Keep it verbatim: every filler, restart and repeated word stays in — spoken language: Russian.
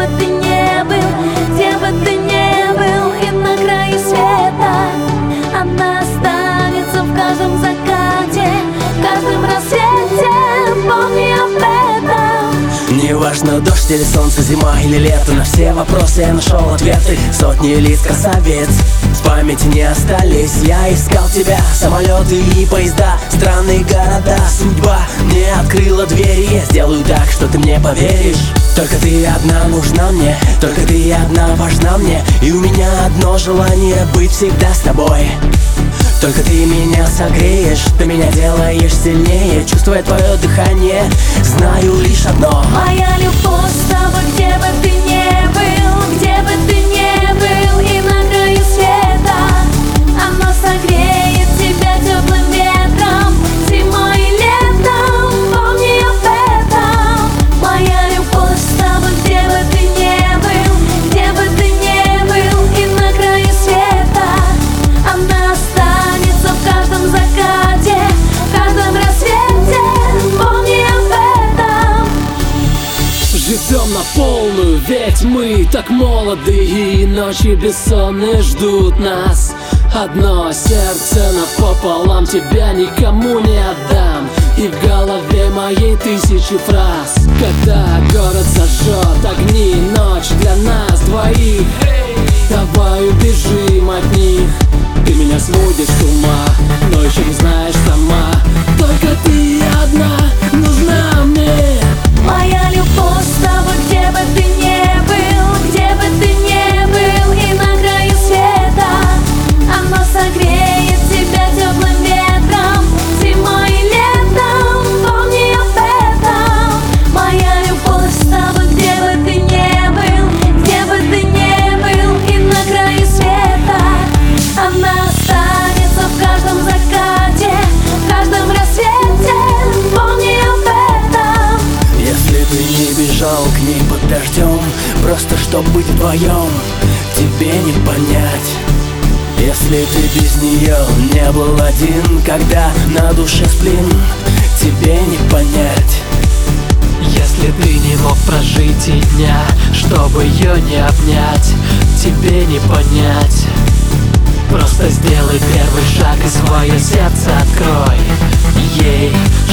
бы ты не был, где бы ты не был, и на краю света она останется в каждом закате, в каждом рассвете. Помни об этом. Неважно, дождь или солнце, зима или лето, на все вопросы я нашел ответы. Сотни лиц, красавец, в памяти не остались. Я искал тебя, самолеты и поезда, странные города. Судьба мне открыла двери, я сделаю так, что ты мне поверишь. Только ты одна нужна мне, только ты одна важна мне, и у меня одно желание — быть всегда с тобой. Только ты меня согреешь, ты меня делаешь сильнее, чувствуя твое дыхание, знаю лишь одно: моя любовь с тобой, где бы ты не был, где бы ты не был, и на краю света оно согреет тебя теплым ветром, зимой и летом. Помни об этом. Моя любовь с тобой, где бы ты не был, где бы ты не был, и на краю света она останется в каждом закате, в каждом рассвете. Помни об этом. Живем на полную, ведь мы так молоды, и ночи бессонные ждут нас. Одно сердце напополам, тебя никому не отдам, и в голове моей тысячи фраз. Когда город зажжет огни, ночь для нас двоих, давай убежим от них. Ты меня сводишь с ума, но еще не знаешь сама, только ты одна нужна мне. Моя любовь с тобой, где бы ты не был, где бы ты не был, и на краю света оно согреет тебя теплым ветром, зимой и летом. Помни об этом. Моя любовь с тобой, где бы ты не был, где бы ты не был, и на краю света она останется в каждом закате, в каждом рассвете. Помни об этом. Если ты не бежал к ней под дождем, просто чтоб быть вдвоем, тебе не понять. Если ты без нее не был один, когда на душе сплин, тебе не понять. Если ты не мог прожить и дня, чтобы ее не обнять, тебе не понять. Просто сделай первый шаг и свое сердце открой ей,